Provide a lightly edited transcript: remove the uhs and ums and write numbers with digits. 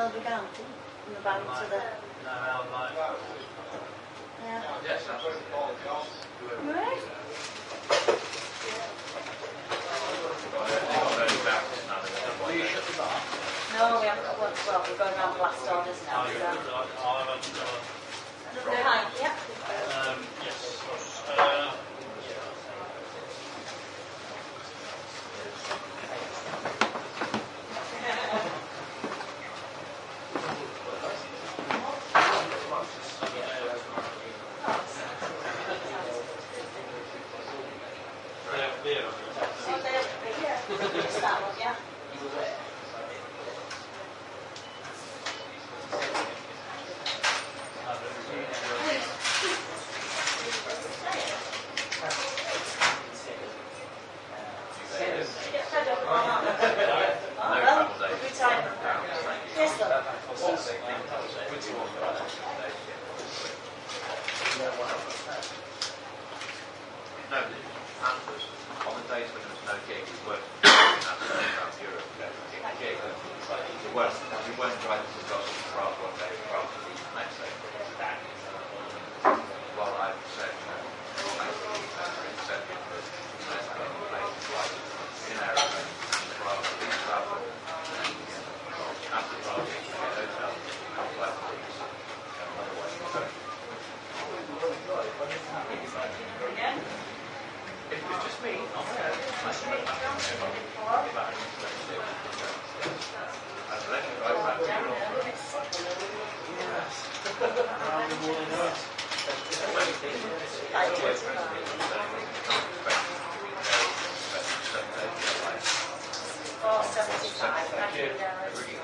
well we can. From the bank to the... Yeah. Yes, absolutely. Right. Will you shut the bar? No, we haven't got one. Well, we're going around blast orders now. Hi, yeah. Yes. That one, yeah. No, Panthers, on the days when there was no gig, we worked around Europe, gig. We weren't driving to Brussels for Prague one day, Prague to the next day. Well, I said, in aeroplane, Prague to East Prague, after Prague, we get a hotel, another way. If it was just me, not her. $4.75.